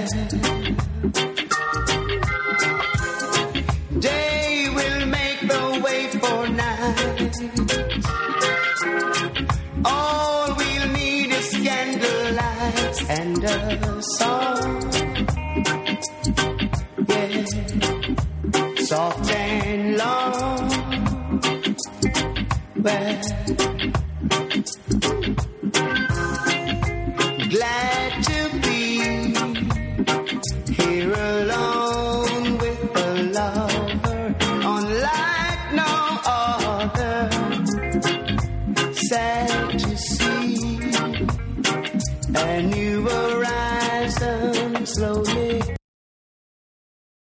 Day will make the way for night. All we'll need is candlelight and a song. Yeah, soft and long. Well, glad to be here alone with a lover unlike no other. Sad to see a new horizon slowly